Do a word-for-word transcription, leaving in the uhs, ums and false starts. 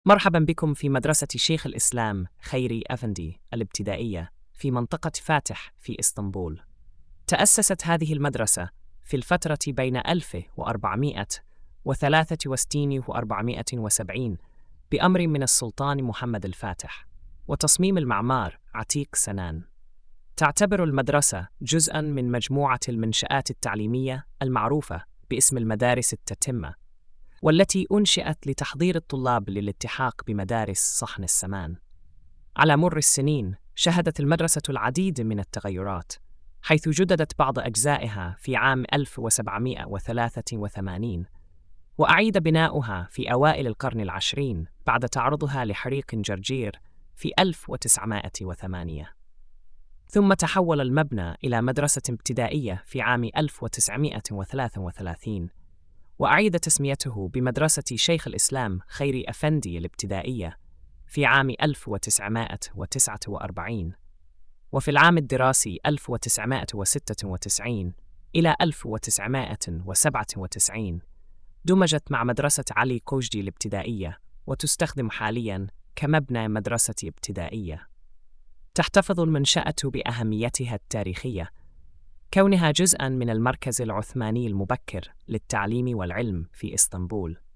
مرحبا بكم في مدرسة شيخ الإسلام خيري أفندي الابتدائية في منطقة فاتح في إسطنبول. تأسست هذه المدرسة في الفترة بين ألف وأربعمائة وثلاثة وستين وأربعمائة وسبعين بأمر من السلطان محمد الفاتح، وتصميم المعمار عتيق سنان. تعتبر المدرسة جزءاً من مجموعة المنشآت التعليمية المعروفة باسم المدارس التتمة، والتي أنشئت لتحضير الطلاب للالتحاق بمدارس صحن السمان. على مر السنين شهدت المدرسة العديد من التغيرات، حيث جددت بعض أجزائها في عام ألف وسبعمائة وثلاثة وثمانين، وأعيد بناؤها في أوائل القرن العشرين بعد تعرضها لحريق جرجير في ألف وتسعمائة وثمانية. ثم تحول المبنى إلى مدرسة ابتدائية في عام ألف وتسعمائة وثلاثة وثلاثين، وأعيد تسميته بمدرسة شيخ الإسلام خيري أفندي الابتدائية في عام ألف وتسعمائة وتسعة وأربعين. وفي العام الدراسي ألف وتسعمائة وستة وتسعين إلى ألف وتسعمائة وسبعة وتسعين دمجت مع مدرسة علي كوجدي الابتدائية، وتستخدم حالياً كمبنى مدرسة ابتدائية. تحتفظ المنشأة بأهميتها التاريخية، كونها جزءاً من المركز العثماني المبكر للتعليم والعلم في إسطنبول.